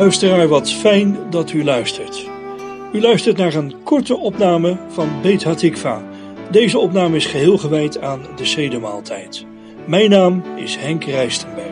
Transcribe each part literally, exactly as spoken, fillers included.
Luisteraar, wat fijn dat u luistert. U luistert naar een korte opname van Beit Hatikva. Deze opname is geheel gewijd aan de sedermaaltijd. Mijn naam is Henk Rijstenberg.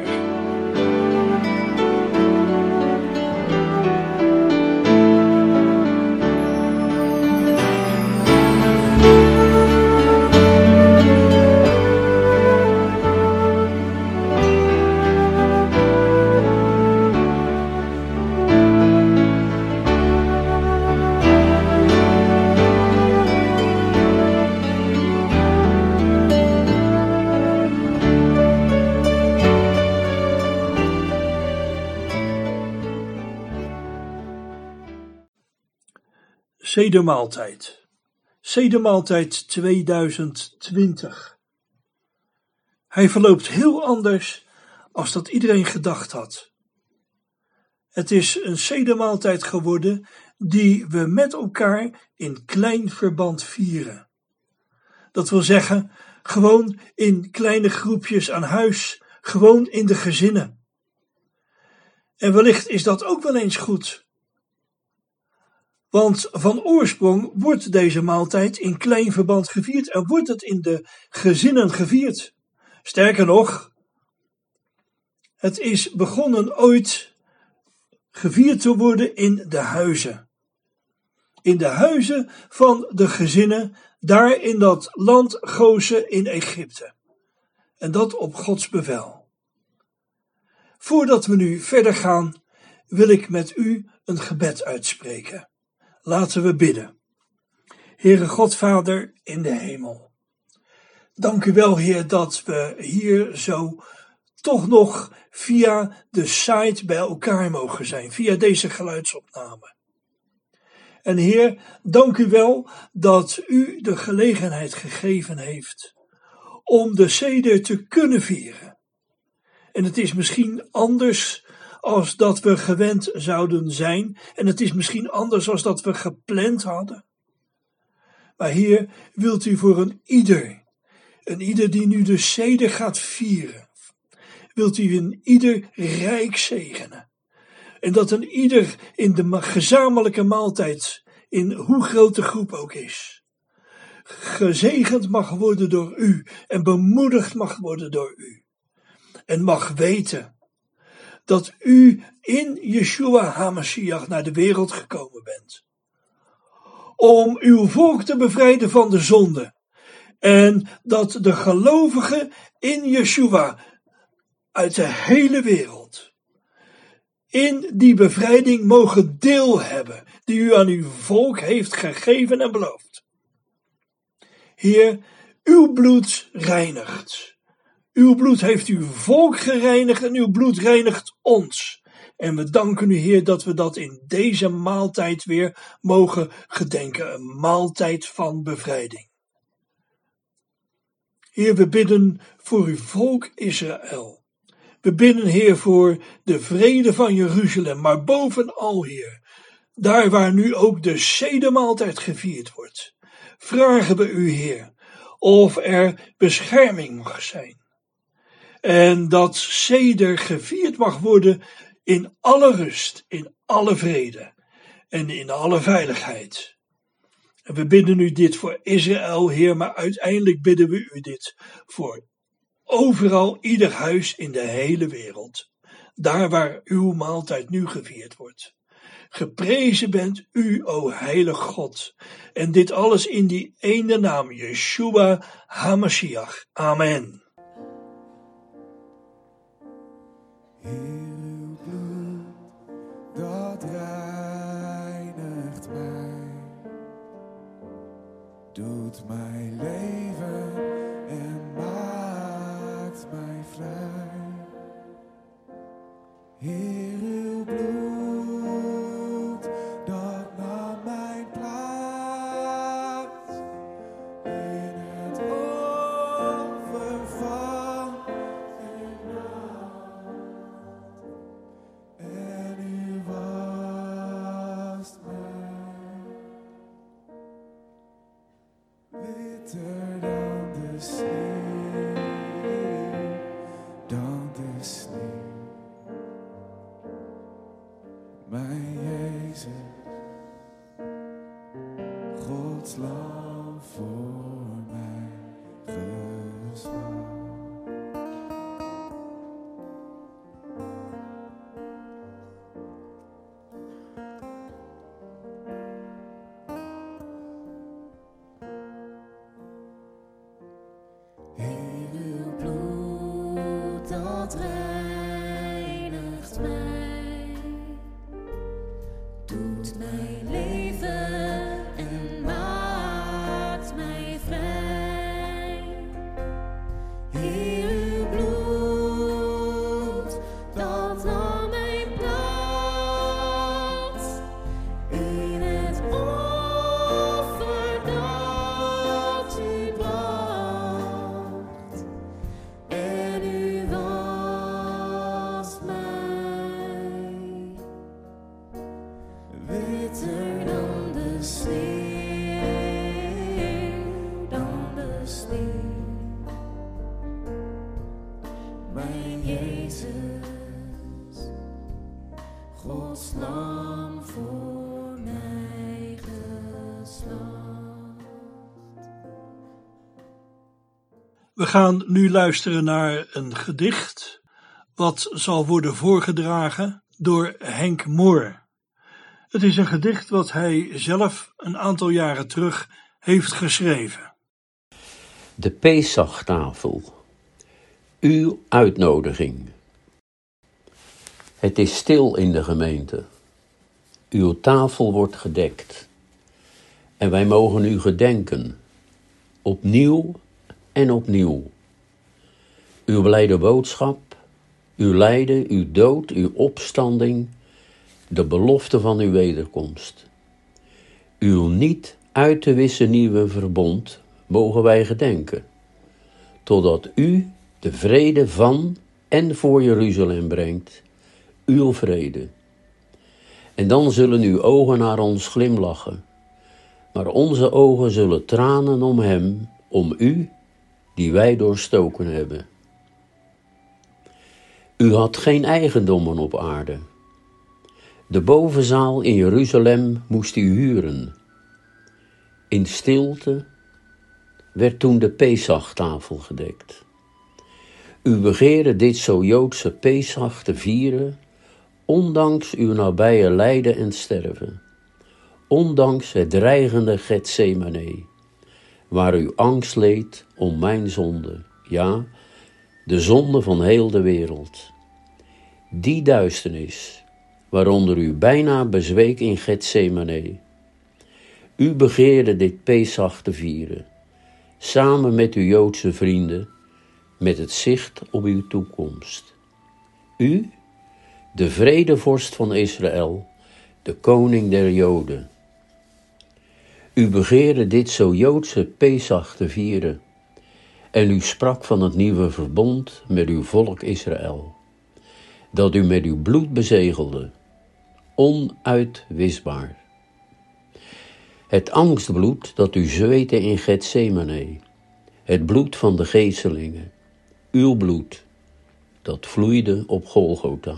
Sedermaaltijd. Sedermaaltijd tweeduizend twintig. Hij verloopt heel anders als dat iedereen gedacht had. Het is een sedermaaltijd geworden die we met elkaar in klein verband vieren. Dat wil zeggen, gewoon in kleine groepjes aan huis, gewoon in de gezinnen. En wellicht is dat ook wel eens goed. Want van oorsprong wordt deze maaltijd in klein verband gevierd en wordt het in de gezinnen gevierd. Sterker nog, het is begonnen ooit gevierd te worden in de huizen. In de huizen van de gezinnen, daar in dat land Gozen in Egypte. En dat op Gods bevel. Voordat we nu verder gaan, wil ik met u een gebed uitspreken. Laten we bidden. Heere Godvader in de hemel. Dank u wel, Heer, dat we hier zo toch nog via de site bij elkaar mogen zijn, via deze geluidsopname. En Heer, dank u wel dat u de gelegenheid gegeven heeft om de seder te kunnen vieren. En het is misschien anders als dat we gewend zouden zijn. En het is misschien anders als dat we gepland hadden. Maar Heer, wilt u voor een ieder, een ieder die nu de seder gaat vieren, wilt u een ieder rijk zegenen. En dat een ieder in de gezamenlijke maaltijd, in hoe groot de groep ook is, gezegend mag worden door u en bemoedigd mag worden door u. En mag weten dat u in Yeshua HaMashiach naar de wereld gekomen bent. Om uw volk te bevrijden van de zonde. En dat de gelovigen in Yeshua uit de hele wereld in die bevrijding mogen deel hebben, die u aan uw volk heeft gegeven en beloofd. Heer, uw bloed reinigt. Uw bloed heeft uw volk gereinigd en uw bloed reinigt ons. En we danken u, Heer, dat we dat in deze maaltijd weer mogen gedenken. Een maaltijd van bevrijding. Heer, we bidden voor uw volk Israël. We bidden, Heer, voor de vrede van Jeruzalem. Maar bovenal, Heer, daar waar nu ook de sedermaaltijd gevierd wordt, vragen we u, Heer, of er bescherming mag zijn. En dat seder gevierd mag worden in alle rust, in alle vrede en in alle veiligheid. En we bidden u dit voor Israël, Heer, maar uiteindelijk bidden we u dit voor overal, ieder huis in de hele wereld. Daar waar uw maaltijd nu gevierd wordt. Geprezen bent u, o heilige God. En dit alles in die ene naam, Yeshua HaMashiach. Amen. Heer, uw bloed, dat reinigt mij, doet mij leven en maakt mij vrij. Heer, uw bloed, dat nam mijn plaats in het offer van uw naam. En u wast mij witter dan de sneeuw, dan de sneeuw. Gods lam voor mij geslacht. Heer, uw bloed dat reinigt mij, doet mij leven en maakt mij vrij. Heer, uw bloed dat nam mijn plaats in het offer dat u bracht. En u was mij witter dan de sneeuw, dan de sneeuw. Mijn Jezus, Gods lam voor mij geslacht. We gaan nu luisteren naar een gedicht wat zal worden voorgedragen door Henk Moor. Het is een gedicht wat hij zelf een aantal jaren terug heeft geschreven. De Pesach-tafel. Uw uitnodiging. Het is stil in de gemeente. Uw tafel wordt gedekt. En wij mogen u gedenken. Opnieuw en opnieuw. Uw blijde boodschap, uw lijden, uw dood, uw opstanding, de belofte van uw wederkomst. Uw niet uit te wissen nieuwe verbond mogen wij gedenken, totdat u de vrede van en voor Jeruzalem brengt, uw vrede. En dan zullen uw ogen naar ons glimlachen, maar onze ogen zullen tranen om hem, om u, die wij doorstoken hebben. U had geen eigendommen op aarde. De bovenzaal in Jeruzalem moest u huren. In stilte werd toen de Pesach-tafel gedekt. U begeerde dit zo Joodse Pesach te vieren, ondanks uw nabije lijden en sterven, ondanks het dreigende Getsemane, waar u angst leed om mijn zonde, ja, de zonde van heel de wereld. Die duisternis, waaronder u bijna bezweek in Getsemane. U begeerde dit Pesach te vieren, samen met uw Joodse vrienden, met het zicht op uw toekomst. U, de vredevorst van Israël, de koning der Joden. U begeerde dit zo Joodse Pesach te vieren, en u sprak van het nieuwe verbond met uw volk Israël, dat u met uw bloed bezegelde, onuitwisbaar. Het angstbloed dat u zweette in Getsemane, het bloed van de geeselingen, uw bloed, dat vloeide op Golgotha.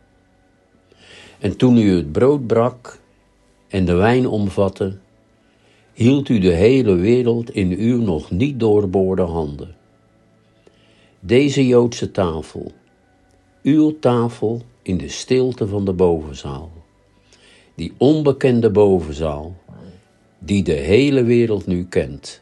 En toen u het brood brak en de wijn omvatte, hield u de hele wereld in uw nog niet doorboorde handen. Deze Joodse tafel, uw tafel in de stilte van de bovenzaal, die onbekende bovenzaal, die de hele wereld nu kent.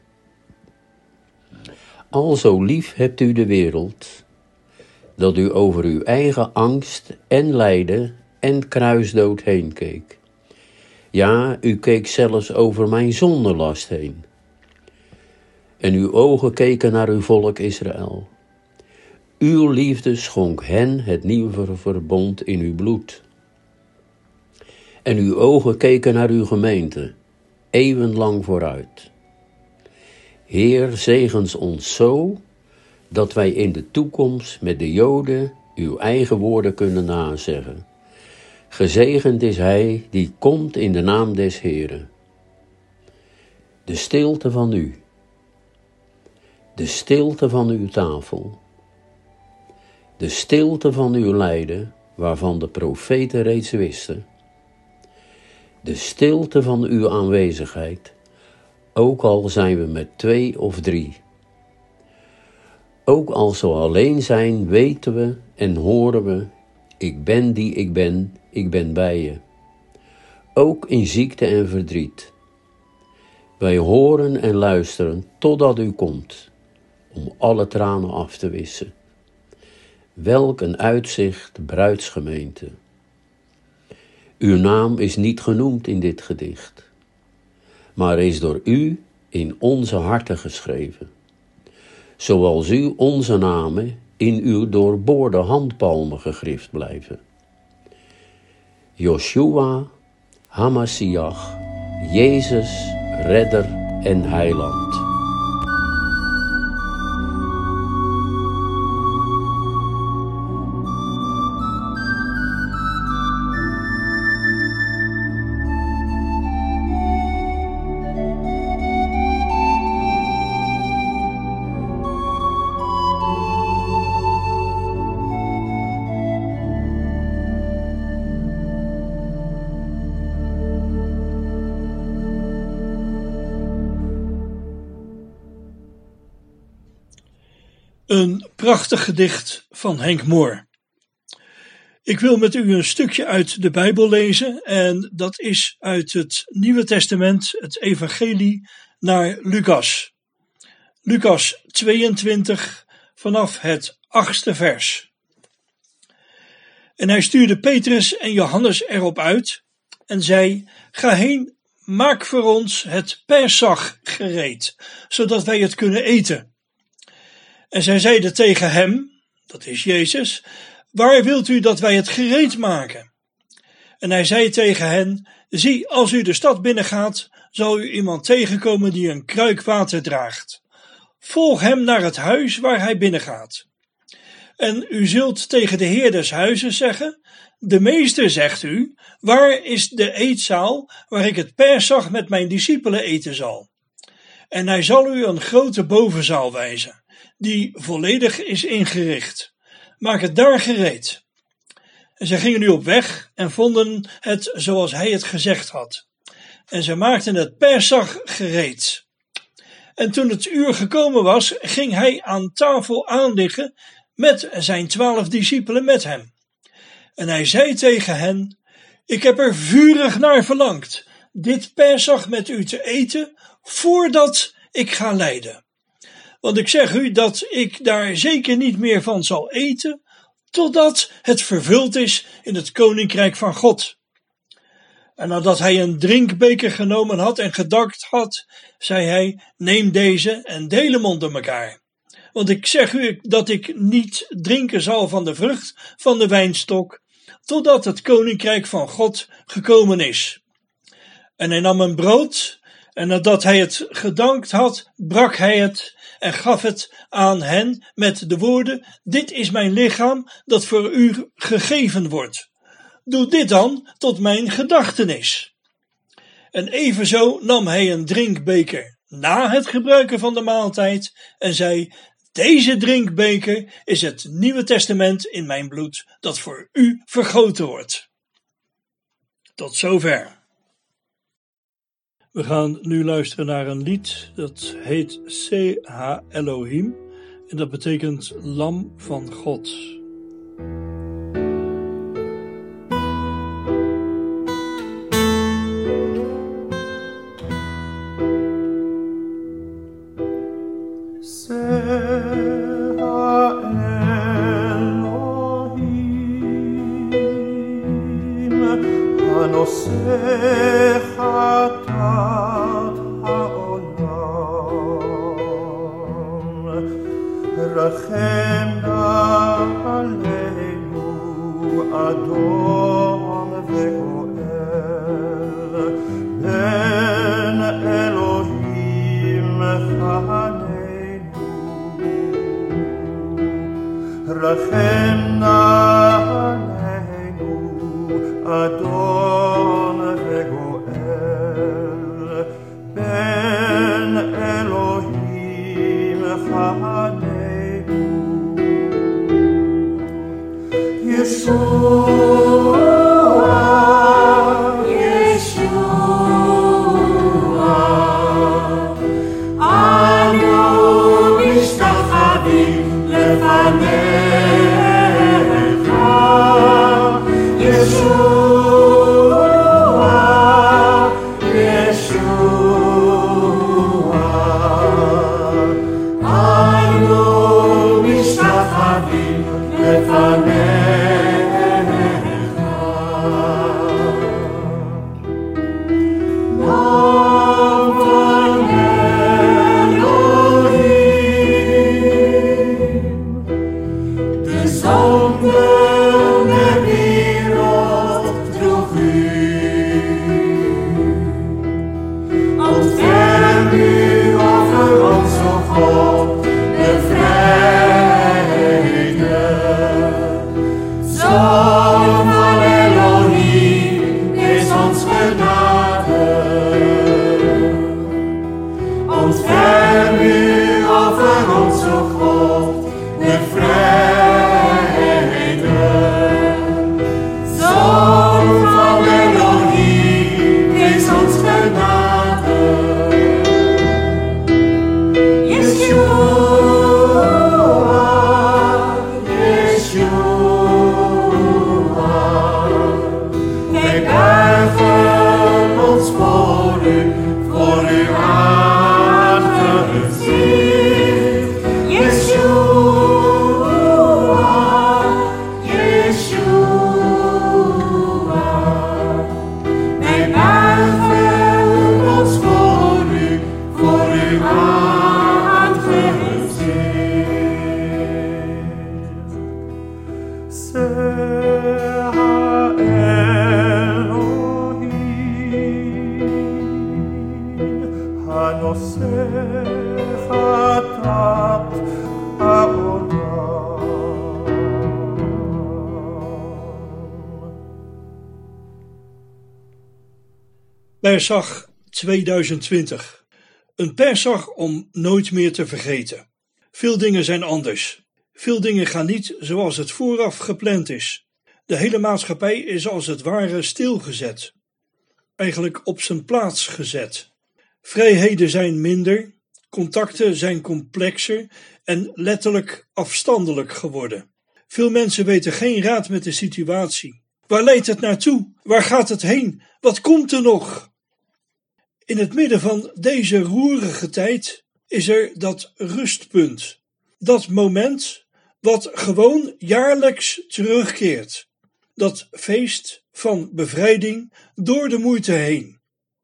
Al zo lief hebt u de wereld, dat u over uw eigen angst en lijden en kruisdood heen keek. Ja, u keek zelfs over mijn zondelast heen. En uw ogen keken naar uw volk Israël. Uw liefde schonk hen het nieuwe verbond in uw bloed. En uw ogen keken naar uw gemeente, eeuwenlang vooruit. Heer, zegens ons zo, dat wij in de toekomst met de Joden uw eigen woorden kunnen nazeggen. Gezegend is hij die komt in de naam des Heeren. De stilte van u. De stilte van uw tafel. De stilte van uw lijden, waarvan de profeten reeds wisten. De stilte van uw aanwezigheid, ook al zijn we met twee of drie. Ook als we alleen zijn, weten we en horen we, ik ben die ik ben, ik ben bij je. Ook in ziekte en verdriet. Wij horen en luisteren totdat u komt, om alle tranen af te wissen. Welk een uitzicht, bruidsgemeente. Uw naam is niet genoemd in dit gedicht, maar is door u in onze harten geschreven. Zoals u onze namen in uw doorboorde handpalmen gegrift blijven. Joshua, Hamashiach, Jezus, Redder en Heiland. Een prachtig gedicht van Henk Moor. Ik wil met u een stukje uit de Bijbel lezen en dat is uit het Nieuwe Testament, het Evangelie naar Lucas. Lucas tweeëntwintig vanaf het achtste vers. En hij stuurde Petrus en Johannes erop uit en zei, ga heen, maak voor ons het Pesach gereed, zodat wij het kunnen eten. En zij zeiden tegen hem, dat is Jezus, waar wilt u dat wij het gereed maken? En hij zei tegen hen, zie, als u de stad binnengaat, zal u iemand tegenkomen die een kruik water draagt. Volg hem naar het huis waar hij binnengaat. En u zult tegen de heer des huizes zeggen, de meester zegt u, waar is de eetzaal waar ik het Pesach met mijn discipelen eten zal? En hij zal u een grote bovenzaal wijzen, die volledig is ingericht. Maak het daar gereed. En zij gingen nu op weg en vonden het zoals hij het gezegd had. En zij maakten het Pesach gereed. En toen het uur gekomen was, ging hij aan tafel aanliggen met zijn twaalf discipelen met hem. En hij zei tegen hen, ik heb er vurig naar verlangd, dit Pesach met u te eten, voordat ik ga lijden. Want ik zeg u dat ik daar zeker niet meer van zal eten, totdat het vervuld is in het koninkrijk van God. En nadat hij een drinkbeker genomen had en gedankt had, zei hij, neem deze en deel hem onder elkaar. Want ik zeg u dat ik niet drinken zal van de vrucht van de wijnstok, totdat het koninkrijk van God gekomen is. En hij nam een brood, en nadat hij het gedankt had, brak hij het en gaf het aan hen met de woorden, dit is mijn lichaam dat voor u gegeven wordt. Doe dit dan tot mijn gedachtenis. En evenzo nam hij een drinkbeker na het gebruiken van de maaltijd en zei, deze drinkbeker is het Nieuwe Testament in mijn bloed dat voor u vergoten wordt. Tot zover. We gaan nu luisteren naar een lied dat heet C H Elohim en dat betekent Lam van God. Yeshua, Yeshua. Ontferm u over ons, o God, de vrede. Zoon van Elohim, is ons genade. Ontferm u over ons, o God, de vrede. Zoon van Elohim, is ons genade. Yeshua, Yeshua, wij buigen ons voor u, voor uw aangezicht. Yeshua, Yeshua, wij buigen ons voor u, voor uw aangezicht. Seha Elohim, Hanosech Atat Haolam. Pesach tweeduizend twintig. Een Pesach om nooit meer te vergeten. Veel dingen zijn anders. Veel dingen gaan niet zoals het vooraf gepland is. De hele maatschappij is als het ware stilgezet. Eigenlijk op zijn plaats gezet. Vrijheden zijn minder, contacten zijn complexer en letterlijk afstandelijk geworden. Veel mensen weten geen raad met de situatie. Waar leidt het naartoe? Waar gaat het heen? Wat komt er nog? In het midden van deze roerige tijd is er dat rustpunt. Dat moment wat gewoon jaarlijks terugkeert. Dat feest van bevrijding door de moeite heen.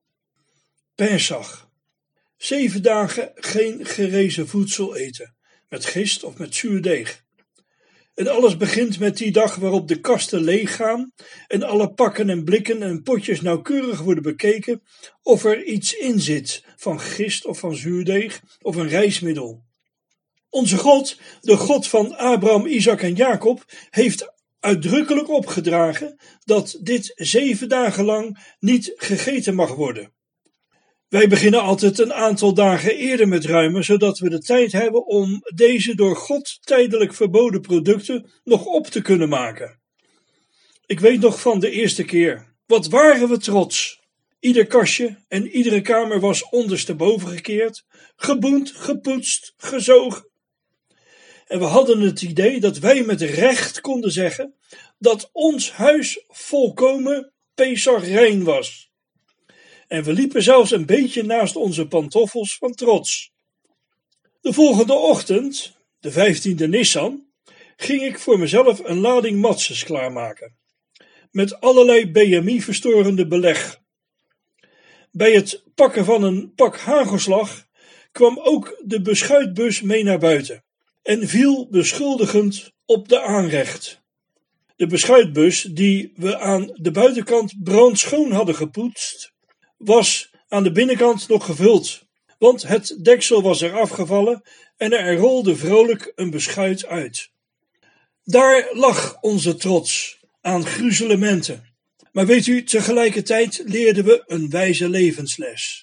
Pesach. Zeven dagen geen gerezen voedsel eten, met gist of met zuurdeeg. En alles begint met die dag waarop de kasten leeggaan en alle pakken en blikken en potjes nauwkeurig worden bekeken of er iets in zit van gist of van zuurdeeg of een rijstmiddel. Onze God, de God van Abraham, Isaac en Jacob, heeft uitdrukkelijk opgedragen dat dit zeven dagen lang niet gegeten mag worden. Wij beginnen altijd een aantal dagen eerder met ruimen, zodat we de tijd hebben om deze door God tijdelijk verboden producten nog op te kunnen maken. Ik weet nog van de eerste keer. Wat waren we trots! Ieder kastje en iedere kamer was ondersteboven gekeerd, geboend, gepoetst, gezogen. En we hadden het idee dat wij met recht konden zeggen dat ons huis volkomen pesachrein was. En we liepen zelfs een beetje naast onze pantoffels van trots. De volgende ochtend, de vijftiende Nissan, ging ik voor mezelf een lading matzes klaarmaken. Met allerlei B M I-verstorende beleg. Bij het pakken van een pak hagelslag kwam ook de beschuitbus mee naar buiten en viel beschuldigend op de aanrecht. De beschuitbus, die we aan de buitenkant brandschoon hadden gepoetst, was aan de binnenkant nog gevuld, want het deksel was er afgevallen en er rolde vrolijk een beschuit uit. Daar lag onze trots aan gruzelementen. Maar weet u, tegelijkertijd leerden we een wijze levensles.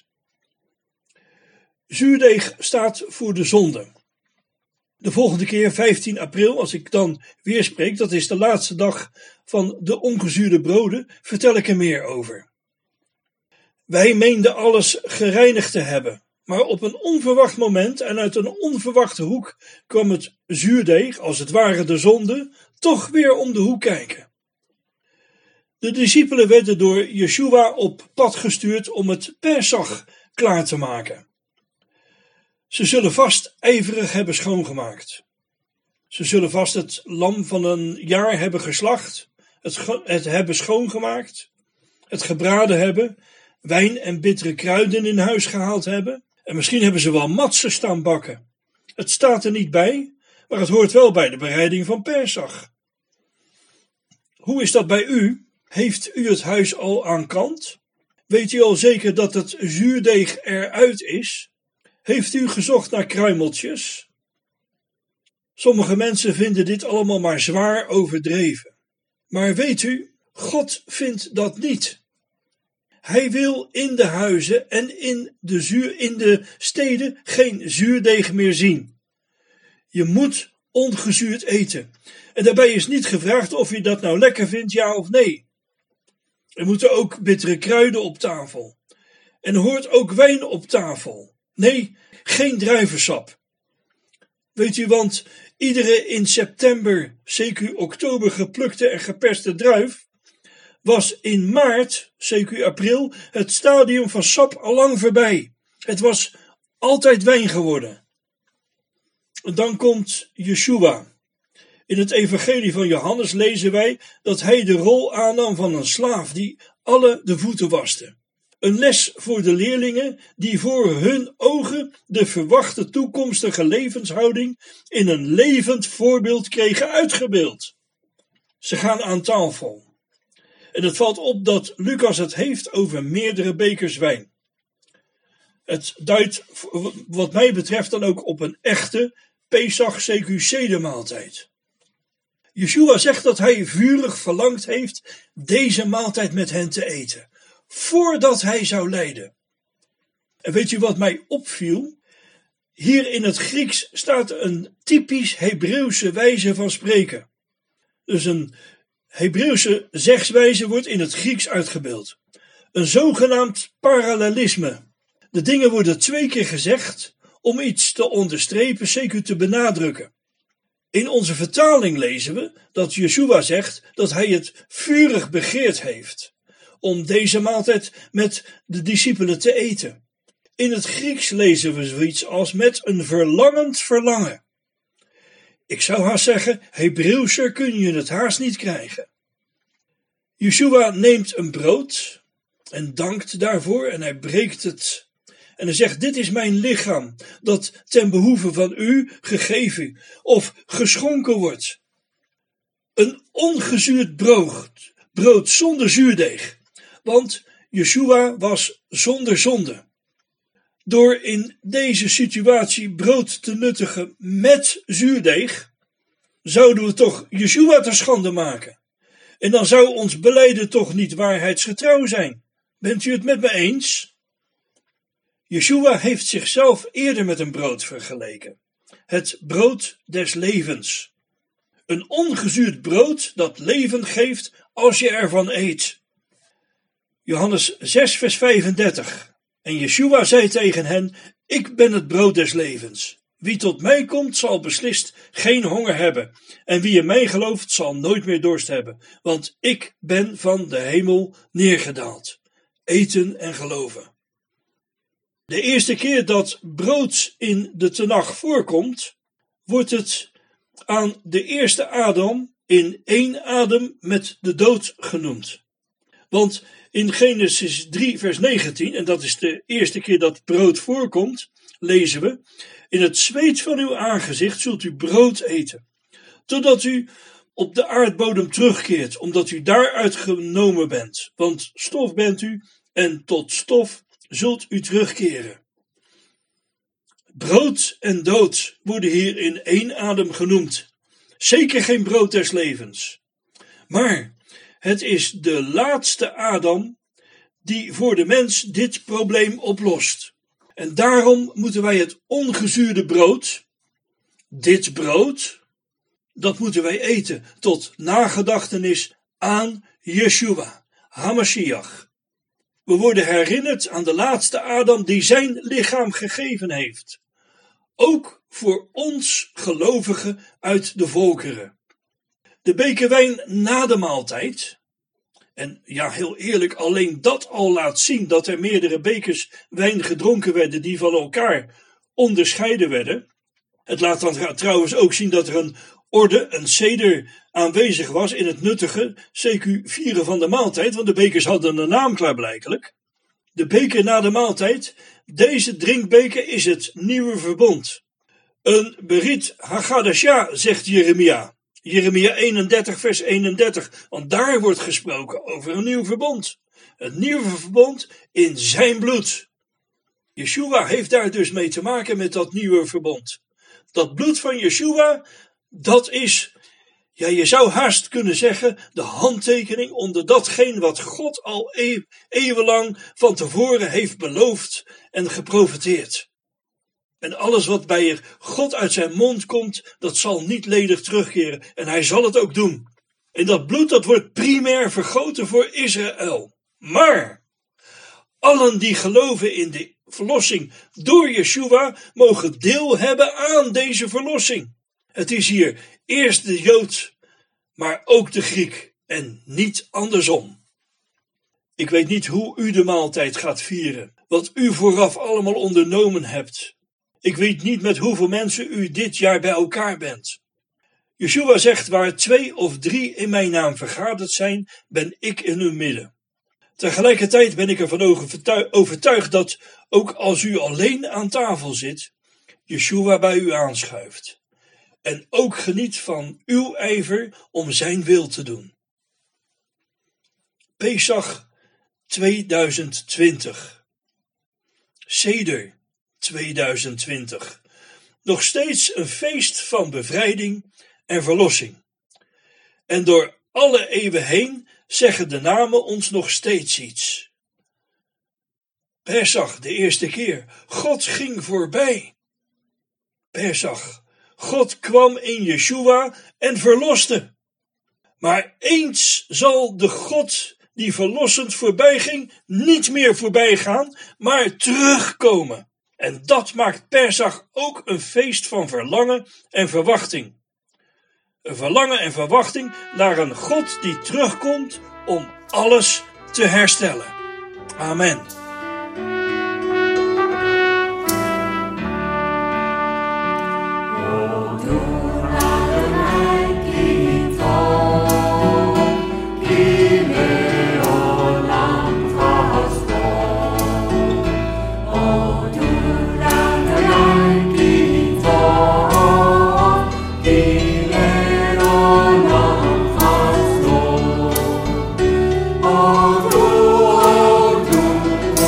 Zuurdeeg staat voor de zonde. De volgende keer, vijftien april, als ik dan weer spreek, dat is de laatste dag van de ongezuurde broden, vertel ik er meer over. Wij meenden alles gereinigd te hebben, maar op een onverwacht moment en uit een onverwachte hoek kwam het zuurdeeg, als het ware de zonde, toch weer om de hoek kijken. De discipelen werden door Yeshua op pad gestuurd om het Pesach klaar te maken. Ze zullen vast ijverig hebben schoongemaakt. Ze zullen vast het lam van een jaar hebben geslacht, het, het hebben schoongemaakt, het gebraden hebben, wijn en bittere kruiden in huis gehaald hebben. En misschien hebben ze wel matsen staan bakken. Het staat er niet bij, maar het hoort wel bij de bereiding van Pesach. Hoe is dat bij u? Heeft u het huis al aan kant? Weet u al zeker dat het zuurdeeg eruit is? Heeft u gezocht naar kruimeltjes? Sommige mensen vinden dit allemaal maar zwaar overdreven. Maar weet u, God vindt dat niet. Hij wil in de huizen en in de, zuur, in de steden geen zuurdeeg meer zien. Je moet ongezuurd eten. En daarbij is niet gevraagd of je dat nou lekker vindt, ja of nee. Er moeten ook bittere kruiden op tafel. En er hoort ook wijn op tafel. Nee, geen druivensap. Weet u, want iedere in september, C Q oktober geplukte en geperste druif was in maart, C Q april, het stadium van sap al lang voorbij. Het was altijd wijn geworden. En dan komt Yeshua. In het evangelie van Johannes lezen wij dat hij de rol aannam van een slaaf die alle de voeten waste. Een les voor de leerlingen die voor hun ogen de verwachte toekomstige levenshouding in een levend voorbeeld kregen uitgebeeld. Ze gaan aan tafel. En het valt op dat Lucas het heeft over meerdere bekers wijn. Het duidt wat mij betreft dan ook op een echte Pesach C Q Seder maaltijd. Yeshua zegt dat hij vurig verlangd heeft deze maaltijd met hen te eten, voordat hij zou lijden. En weet u wat mij opviel? Hier in het Grieks staat een typisch Hebreeuwse wijze van spreken. Dus een Hebreeuwse zegswijze wordt in het Grieks uitgebeeld. Een zogenaamd parallelisme. De dingen worden twee keer gezegd om iets te onderstrepen, zeker te benadrukken. In onze vertaling lezen we dat Yeshua zegt dat hij het vurig begeerd heeft om deze maaltijd met de discipelen te eten. In het Grieks lezen we zoiets als met een verlangend verlangen. Ik zou haast zeggen, Hebreeuwser kun je het haast niet krijgen. Yeshua neemt een brood en dankt daarvoor en hij breekt het. En hij zegt, dit is mijn lichaam, dat ten behoeve van u gegeven of geschonken wordt. Een ongezuurd brood, brood zonder zuurdeeg, want Yeshua was zonder zonde. Door in deze situatie brood te nuttigen met zuurdeeg, zouden we toch Yeshua ter schande maken. En dan zou ons belijden toch niet waarheidsgetrouw zijn. Bent u het met me eens? Yeshua heeft zichzelf eerder met een brood vergeleken. Het brood des levens. Een ongezuurd brood dat leven geeft als je ervan eet. Johannes zes vers vijfendertig. En Yeshua zei tegen hen, ik ben het brood des levens. Wie tot mij komt zal beslist geen honger hebben. En wie in mij gelooft zal nooit meer dorst hebben. Want ik ben van de hemel neergedaald. Eten en geloven. De eerste keer dat brood in de Tenach voorkomt, wordt het aan de eerste Adam in één adem met de dood genoemd. Want in Genesis drie vers negentien, en dat is de eerste keer dat brood voorkomt, lezen we, in het zweet van uw aangezicht zult u brood eten, totdat u op de aardbodem terugkeert, omdat u daaruit genomen bent, want stof bent u en tot stof zult u terugkeren. Brood en dood worden hier in één adem genoemd. Zeker geen brood des levens. Maar het is de laatste Adam die voor de mens dit probleem oplost. En daarom moeten wij het ongezuurde brood, dit brood, dat moeten wij eten tot nagedachtenis aan Yeshua, HaMashiach. We worden herinnerd aan de laatste Adam die zijn lichaam gegeven heeft. Ook voor ons gelovigen uit de volkeren. De beker wijn na de maaltijd. En ja, heel eerlijk, alleen dat al laat zien dat er meerdere bekers wijn gedronken werden die van elkaar onderscheiden werden. Het laat dan trouwens ook zien dat er een orde, een seder aanwezig was in het nuttige C Q vieren van de maaltijd, want de bekers hadden een naam klaarblijkelijk. De beker na de maaltijd, deze drinkbeker is het nieuwe verbond. Een berit Hagadasha, zegt Jeremia. Jeremia eenendertig vers eenendertig, want daar wordt gesproken over een nieuw verbond. Een nieuwe verbond in zijn bloed. Yeshua heeft daar dus mee te maken met dat nieuwe verbond. Dat bloed van Yeshua, dat is, ja, je zou haast kunnen zeggen, de handtekening onder datgene wat God al eeuw, eeuwenlang van tevoren heeft beloofd en geprofeteerd. En alles wat bij God uit zijn mond komt, dat zal niet ledig terugkeren. En hij zal het ook doen. En dat bloed, dat wordt primair vergoten voor Israël. Maar allen die geloven in de verlossing door Yeshua, mogen deel hebben aan deze verlossing. Het is hier eerst de Jood, maar ook de Griek en niet andersom. Ik weet niet hoe u de maaltijd gaat vieren, wat u vooraf allemaal ondernomen hebt. Ik weet niet met hoeveel mensen u dit jaar bij elkaar bent. Yeshua zegt, waar twee of drie in mijn naam vergaderd zijn, ben ik in hun midden. Tegelijkertijd ben ik ervan overtuigd dat, ook als u alleen aan tafel zit, Yeshua bij u aanschuift. En ook geniet van uw ijver om zijn wil te doen. Pesach tweeduizend twintig. Seder tweeduizend twintig. Nog steeds een feest van bevrijding en verlossing. En door alle eeuwen heen zeggen de namen ons nog steeds iets. Pesach, de eerste keer. God ging voorbij. Pesach. God kwam in Yeshua en verloste. Maar eens zal de God die verlossend voorbij ging niet meer voorbij gaan, maar terugkomen. En dat maakt Pesach ook een feest van verlangen en verwachting. Een verlangen en verwachting naar een God die terugkomt om alles te herstellen. Amen. Oh,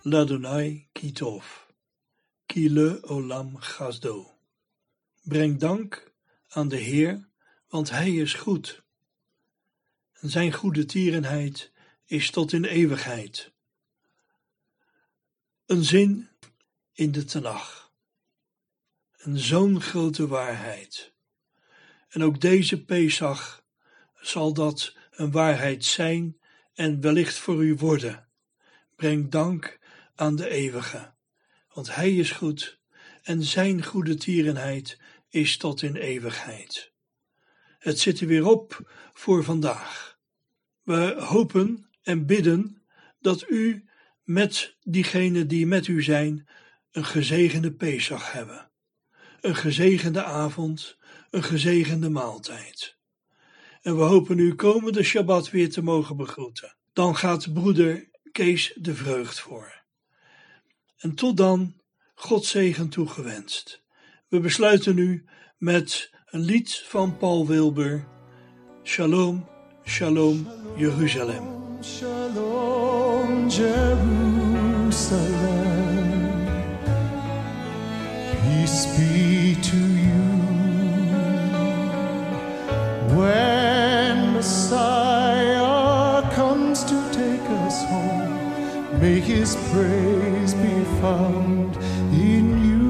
Ladonai Kitov, Kile Olam Chasdo. Breng dank aan de Heer, want Hij is goed. En zijn goede tierenheid is tot in eeuwigheid. Een zin in de Tenach. Een zo'n grote waarheid. En ook deze Pesach zal dat een waarheid zijn en wellicht voor u worden. Breng dank aan de Eeuwige, want Hij is goed en zijn goede tierenheid is tot in eeuwigheid. Het zit er weer op voor vandaag. We hopen en bidden dat u met diegenen die met u zijn een gezegende Pesach hebben. Een gezegende avond, een gezegende maaltijd. En we hopen u komende Shabbat weer te mogen begroeten. Dan gaat broeder Kees de vreugd voor. En tot dan, Gods zegen toegewenst. We besluiten nu met een lied van Paul Wilber. Shalom, shalom, Jeruzalem. Shalom, Jerusalem. Peace be to you. When Messiah comes to take us home, may His praise be found in you.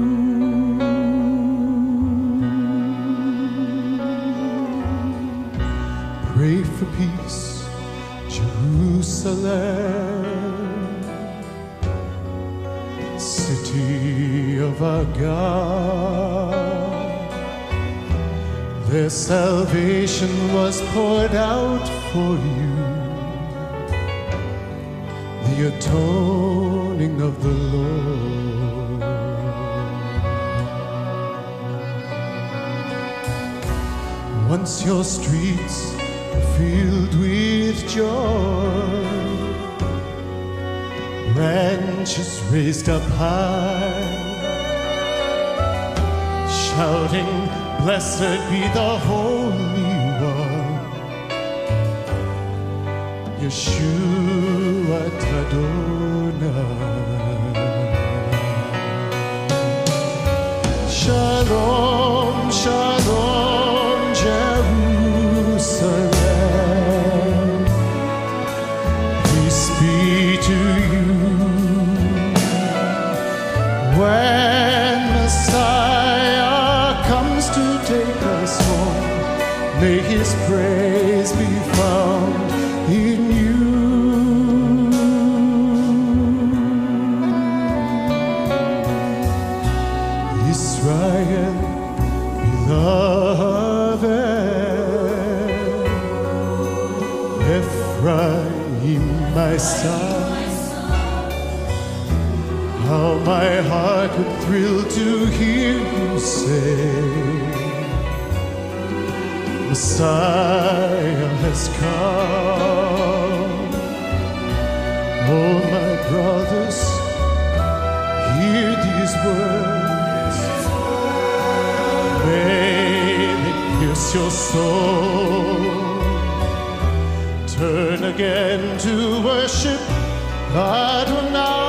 Pray for peace, Jerusalem, city of our God. Their salvation was poured out for you, the atoning of the Lord. Once your streets are filled with joy, branches raised up high, shouting, blessed be the Holy One, Yeshua Tadonai. Shalom, shalom, Jerusalem. Peace be to you. When Messiah comes to take us home, may His praise be found in you. Israel, beloved, Ephraim, my son, how my heart would thrill to hear you say, Messiah has come. Oh, my brothers, hear these words. May they pierce your soul. Turn again to worship Adonai.